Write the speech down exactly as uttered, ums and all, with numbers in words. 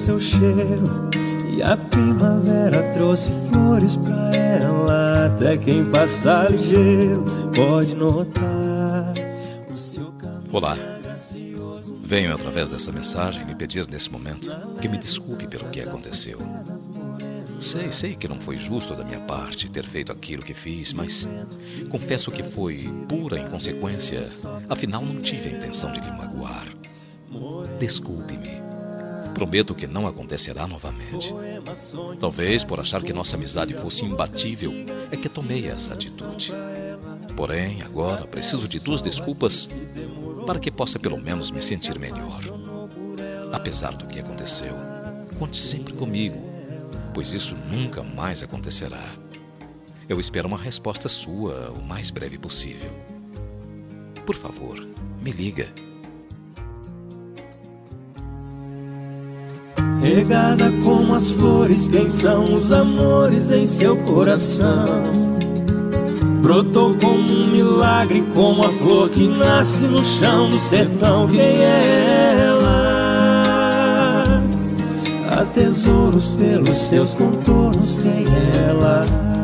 seu cheiro, e a primavera trouxe flores pra ela. Até quem passa ligeiro pode notar o seu caminho. Olá, venho através dessa mensagem lhe pedir nesse momento que me desculpe pelo que aconteceu. Sei, sei que não foi justo da minha parte ter feito aquilo que fiz, mas confesso que foi pura inconsequência. Afinal, não tive a intenção de lhe magoar. Desculpe-me. Prometo que não acontecerá novamente. Talvez por achar que nossa amizade fosse imbatível é que tomei essa atitude. Porém, agora preciso de duas desculpas para que possa pelo menos me sentir melhor. Apesar do que aconteceu, conte sempre comigo, pois isso nunca mais acontecerá. Eu espero uma resposta sua o mais breve possível. Por favor, me liga. Regada como as flores, quem são os amores em seu coração? Brotou como um milagre, como a flor que nasce no chão do sertão. Quem é ela? Há tesouros pelos seus contornos. Quem é ela?